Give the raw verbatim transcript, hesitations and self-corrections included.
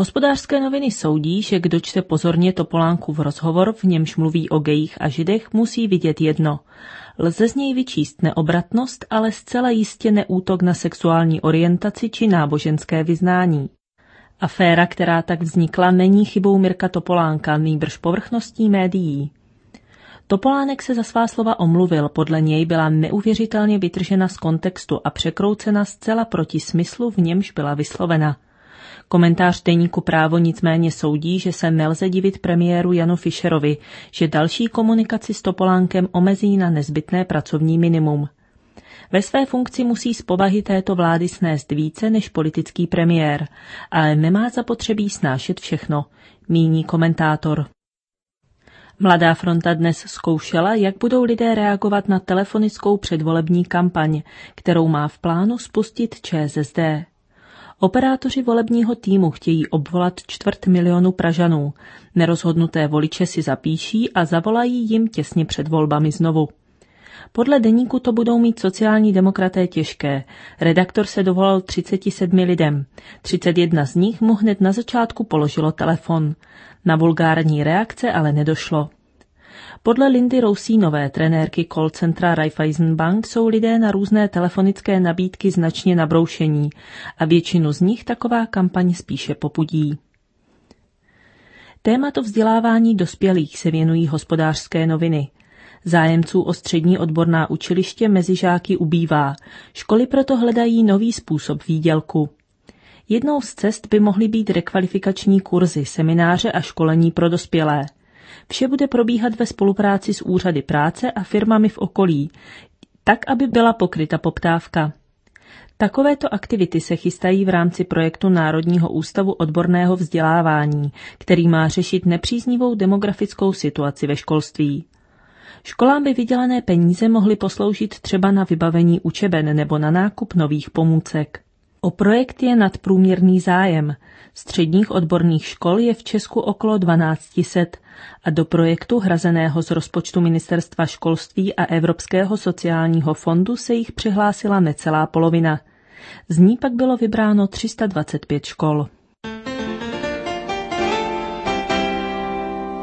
Hospodářské noviny soudí, že kdo čte pozorně Topolánkův rozhovor, v němž mluví o gejích a židech, musí vidět jedno. Lze z něj vyčíst neobratnost, ale zcela jistě neútok na sexuální orientaci či náboženské vyznání. Aféra, která tak vznikla, není chybou Mirka Topolánka, nýbrž povrchností médií. Topolánek se za svá slova omluvil, podle něj byla neuvěřitelně vytržena z kontextu a překroucena zcela proti smyslu, v němž byla vyslovena. Komentář deníku Právo nicméně soudí, že se nelze divit premiéru Janu Fischerovi, že další komunikaci s Topolánkem omezí na nezbytné pracovní minimum. Ve své funkci musí z povahy této vlády snést více než politický premiér, ale nemá zapotřebí snášet všechno, míní komentátor. Mladá fronta dnes zkoušela, jak budou lidé reagovat na telefonickou předvolební kampaň, kterou má v plánu spustit ČSSD. Operátoři volebního týmu chtějí obvolat čtvrt milionu Pražanů. Nerozhodnuté voliče si zapíší a zavolají jim těsně před volbami znovu. Podle deníku to budou mít sociální demokraté těžké. Redaktor se dovolal třiceti sedmi lidem. třicet jedna z nich mu hned na začátku položilo telefon. Na vulgární reakce ale nedošlo. Podle Lindy Rousínové, trenérky call centra Raiffeisen Bank, jsou lidé na různé telefonické nabídky značně nabroušení a většinu z nich taková kampaň spíše popudí. Tématu vzdělávání dospělých se věnují Hospodářské noviny. Zájemců o střední odborná učiliště mezi žáky ubývá. Školy proto hledají nový způsob výdělku. Jednou z cest by mohly být rekvalifikační kurzy, semináře a školení pro dospělé. Vše bude probíhat ve spolupráci s úřady práce a firmami v okolí, tak, aby byla pokryta poptávka. Takovéto aktivity se chystají v rámci projektu Národního ústavu odborného vzdělávání, který má řešit nepříznivou demografickou situaci ve školství. Školám by vydělané peníze mohly posloužit třeba na vybavení učeben nebo na nákup nových pomůcek. O projekt je nadprůměrný zájem. Středních odborných škol je v Česku okolo dvanáct set a do projektu hrazeného z rozpočtu Ministerstva školství a Evropského sociálního fondu se jich přihlásila necelá polovina. Z ní pak bylo vybráno tři sta dvacet pět škol.